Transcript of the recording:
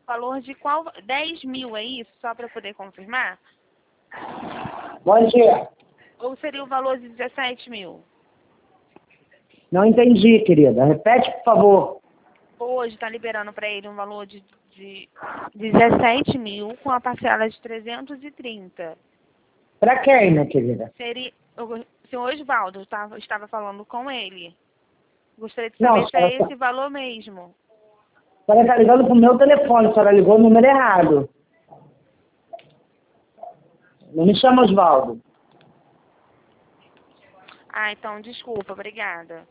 valor de qual? 10 mil, é isso? Só para poder confirmar? Bom dia. Ou seria o valor de 17 mil? Não entendi, querida. Repete, por favor. Hoje está liberando para ele um valor de 17 mil com a parcela de 330. Para quem, minha querida? Seria, o senhor Osvaldo, estava falando com ele. Gostaria de Não, saber se é a esse valor mesmo. senhora está ligando pro meu telefone, a senhora ligou o número errado. Não me chama Osvaldo. Ah, então, desculpa, obrigada.